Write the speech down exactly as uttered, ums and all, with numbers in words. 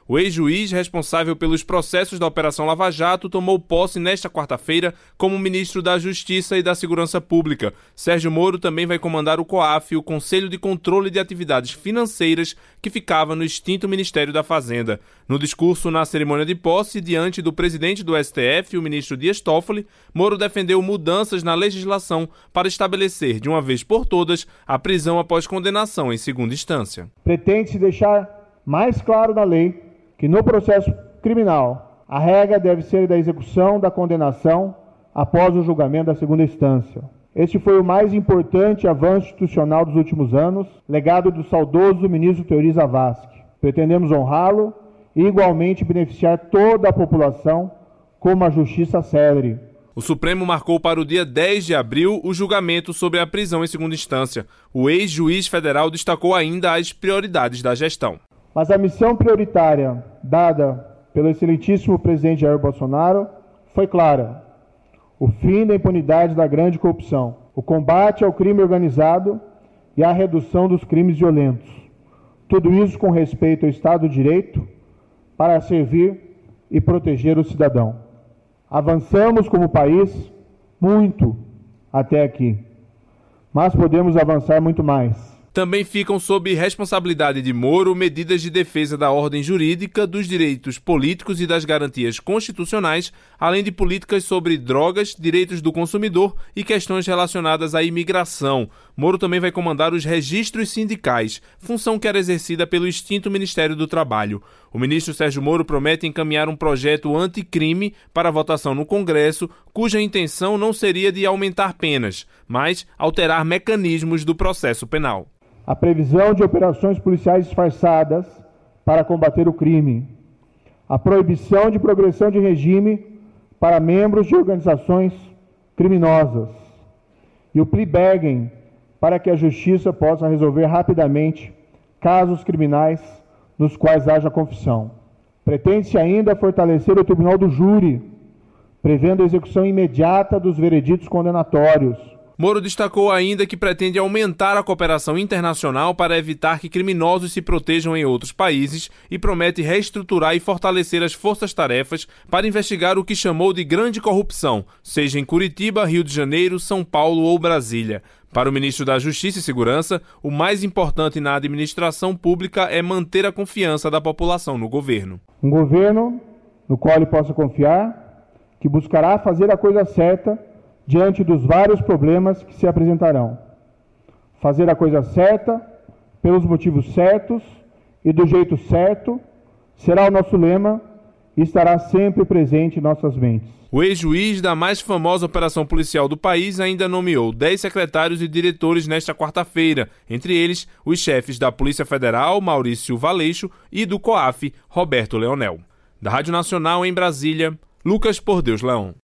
O ex-juiz responsável pelos processos da Operação Lava Jato tomou posse nesta quarta-feira como ministro da Justiça e da Segurança Pública. Sérgio Moro também vai comandar o COAF, o Conselho de Controle de Atividades Financeiras, que ficava no extinto Ministério da Fazenda. No discurso na cerimônia de posse, diante do presidente do S T F, o ministro Dias Toffoli, Moro defendeu mudanças na legislação para estabelecer, de uma vez por todas, a prisão após condenação em segunda instância. Pretende-se deixar mais claro na lei que no processo criminal a regra deve ser da execução da condenação após o julgamento da segunda instância. Este foi o mais importante avanço institucional dos últimos anos, legado do saudoso ministro Teori Zavascki. Pretendemos honrá-lo e igualmente beneficiar toda a população com uma justiça célere. O Supremo marcou para o dia dez de abril o julgamento sobre a prisão em segunda instância. O ex-juiz federal destacou ainda as prioridades da gestão. Mas a missão prioritária dada pelo excelentíssimo presidente Jair Bolsonaro foi clara: o fim da impunidade da grande corrupção, o combate ao crime organizado e a redução dos crimes violentos. Tudo isso com respeito ao Estado de Direito para servir e proteger o cidadão. Avançamos como país muito até aqui, mas podemos avançar muito mais. Também ficam sob responsabilidade de Moro medidas de defesa da ordem jurídica, dos direitos políticos e das garantias constitucionais, além de políticas sobre drogas, direitos do consumidor e questões relacionadas à imigração. Moro também vai comandar os registros sindicais, função que era exercida pelo extinto Ministério do Trabalho. O ministro Sérgio Moro promete encaminhar um projeto anticrime para votação no Congresso, cuja intenção não seria de aumentar penas, mas alterar mecanismos do processo penal. A previsão de operações policiais disfarçadas para combater o crime, a proibição de progressão de regime para membros de organizações criminosas e o plea bargain para que a justiça possa resolver rapidamente casos criminais nos quais haja confissão. Pretende-se ainda fortalecer o Tribunal do Júri, prevendo a execução imediata dos vereditos condenatórios. Moro destacou ainda que pretende aumentar a cooperação internacional para evitar que criminosos se protejam em outros países e promete reestruturar e fortalecer as forças-tarefas para investigar o que chamou de grande corrupção, seja em Curitiba, Rio de Janeiro, São Paulo ou Brasília. Para o ministro da Justiça e Segurança, o mais importante na administração pública é manter a confiança da população no governo. Um governo no qual ele possa confiar, que buscará fazer a coisa certa diante dos vários problemas que se apresentarão. Fazer a coisa certa, pelos motivos certos e do jeito certo, será o nosso lema e estará sempre presente em nossas mentes. O ex-juiz da mais famosa operação policial do país ainda nomeou dez secretários e diretores nesta quarta-feira, entre eles os chefes da Polícia Federal, Maurício Valeixo, e do COAF, Roberto Leonel. Da Rádio Nacional em Brasília, Lucas Por Deus Leão.